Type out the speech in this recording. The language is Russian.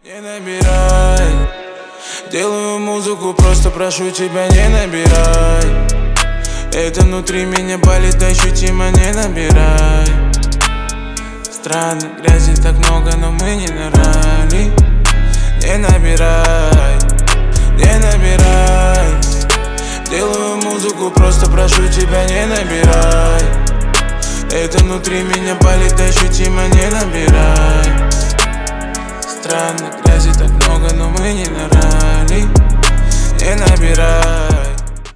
Не набирай, делаю музыку, просто прошу тебя, не набирай. Это внутри меня болит ощутимо, не набирай. Странно, грязи так много, но мы не нарали. Не набирай, не набирай. Делаю музыку, просто прошу тебя, не набирай. Это внутри меня болит ощутимо, не набирай. Странно, грязи так много, но мы не нарали. Не набирай.